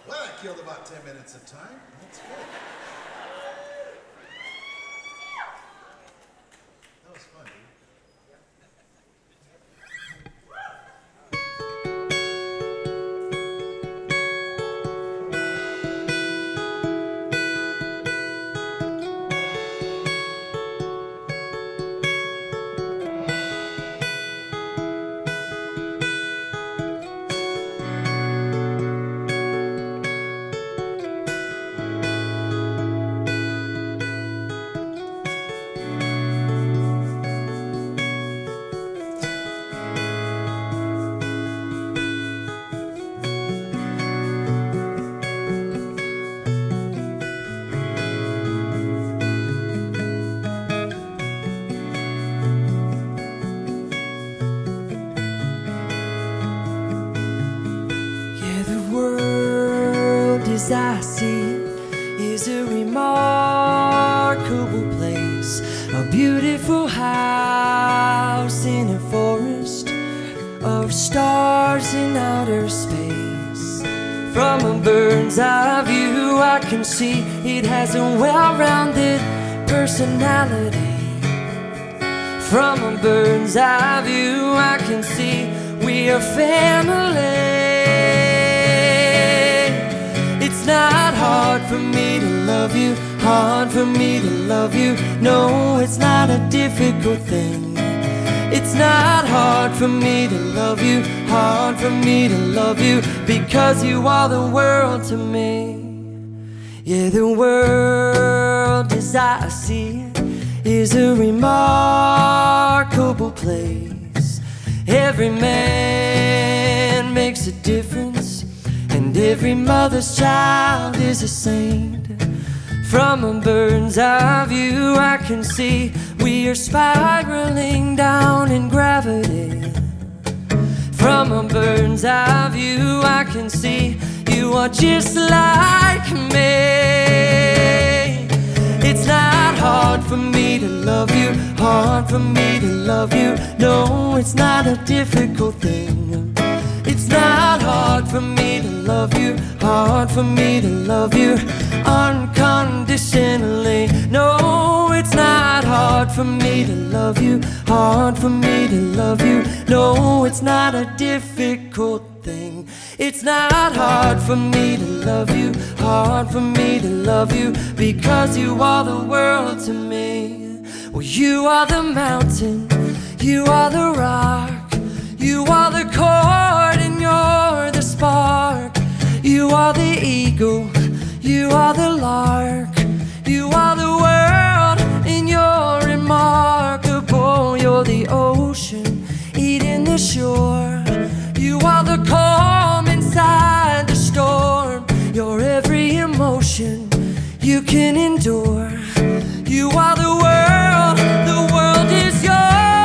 Well, I killed about 10 minutes of time. That's good. That was fun, dude. As I see it is a remarkable place, a beautiful house in a forest of stars in outer space. From a bird's eye view I can see it has a well-rounded personality. From a bird's eye view I can see we are family. It's not hard for me to love you, hard for me to love you. No, it's not a difficult thing. It's not hard for me to love you, hard for me to love you, because you are the world to me. Yeah, the world as I see it is a remarkable place. Every man makes a difference, and every mother's child is a saint. From a bird's eye view I can see we are spiraling down in gravity. From a bird's eye view I can see you are just like me. It's not hard for me to love you, hard for me to love you. No, it's not a difficult thing. It's not hard for me to love you, hard for me to love you unconditionally. No, it's not hard for me to love you, hard for me to love you. No, it's not a difficult thing. It's not hard for me to love you, hard for me to love you, because you are the world to me. Well, you are the mountain, you are the rock, you are the chord and you're the spark. You are the eagle, you are the lark, you are the world and you're remarkable. You're the ocean eating the shore, you are the calm inside the storm. You're every emotion you can endure. You are the world is yours.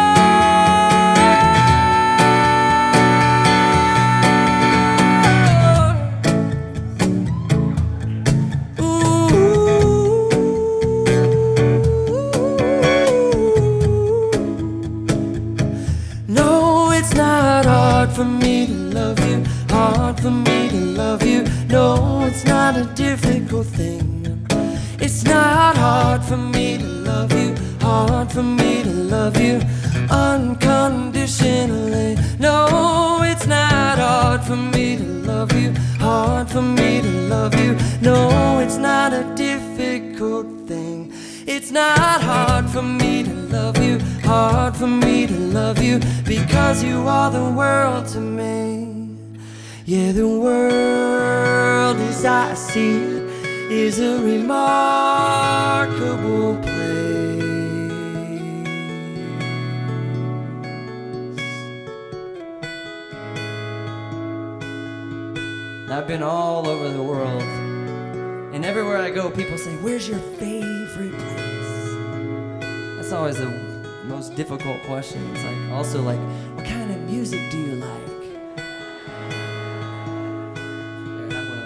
For me to love you, hard for me to love you. No, it's not a difficult thing. It's not hard for me to love you, hard for me to love you unconditionally. No, it's not hard for me to love you, hard for me to love you. No, it's not a difficult thing. It's not hard for me to love you, hard for me to love you, because you are the world to me. Yeah, the world as I see it is a remarkable place. I've been all over the world, and everywhere I go people say, where's your favorite place? That's always the most difficult question. It's like, also like, what kind of music do you like? Here, have one of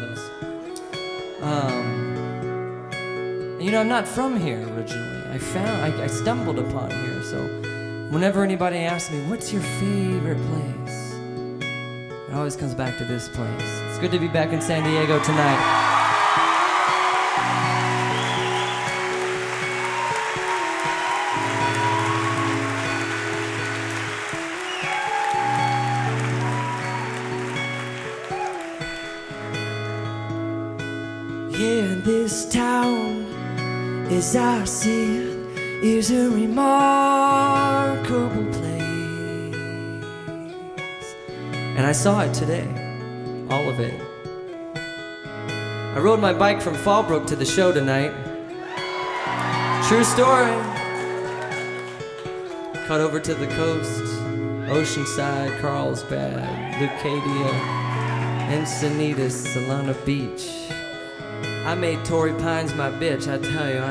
those. You know, I'm not from here originally. I stumbled upon here, so whenever anybody asks me, what's your favorite place? I always comes back to this place. It's good to be back in San Diego tonight. Yeah, this town, as I see it, is a remarkable place. And I saw it today, all of it. I rode my bike from Fallbrook to the show tonight. True story. Cut over to the coast, Oceanside, Carlsbad, Leucadia, Encinitas, Solana Beach. I made Torrey Pines my bitch, I tell you.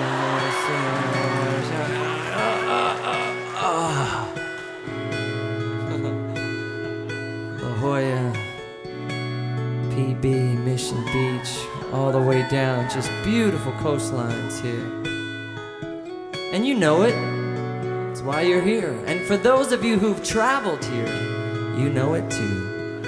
La Jolla, PB, Mission Beach, all the way down. Just beautiful coastlines here. And you know it. It's why you're here. And for those of you who've traveled here, you know it too.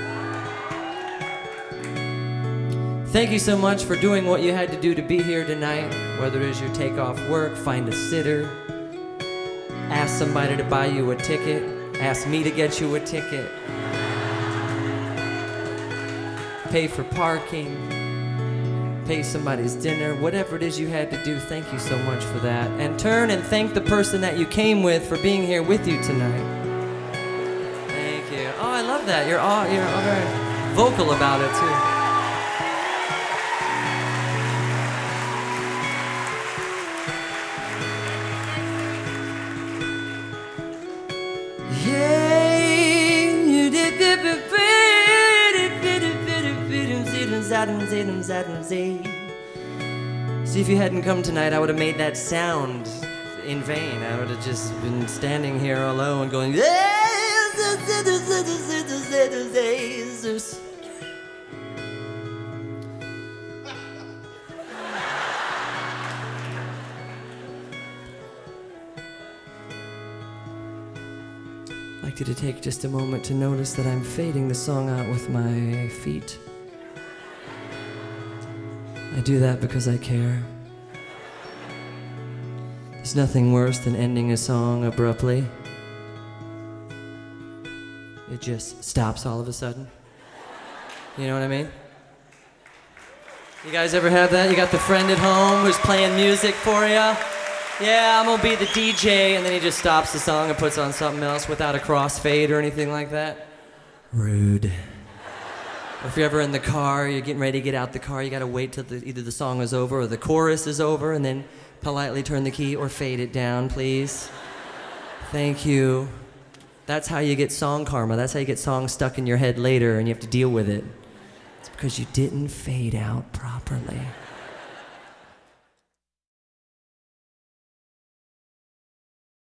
Thank you so much for doing what you had to do to be here tonight, whether it is you take off work, find a sitter, ask somebody to buy you a ticket, ask me to get you a ticket, pay for parking, pay somebody's dinner, whatever it is you had to do, thank you so much for that. And turn and thank the person that you came with for being here with you tonight. Thank you. Oh, I love that. You're all very vocal about it too. See, if you hadn't come tonight, I would have made that sound in vain. I would have just been standing here alone going, I'd like you to take just a moment to notice that I'm fading the song out with my feet. I do that because I care. There's nothing worse than ending a song abruptly. It just stops all of a sudden. You know what I mean? You guys ever have that? You got the friend at home who's playing music for you? Yeah, I'm gonna be the DJ, and then he just stops the song and puts on something else without a crossfade or anything like that. Rude. Or if you're ever in the car, you're getting ready to get out the car, you gotta wait till either the song is over or the chorus is over, and then politely turn the key or fade it down, please. Thank you. That's how you get song karma. That's how you get songs stuck in your head later and you have to deal with it. It's because you didn't fade out properly.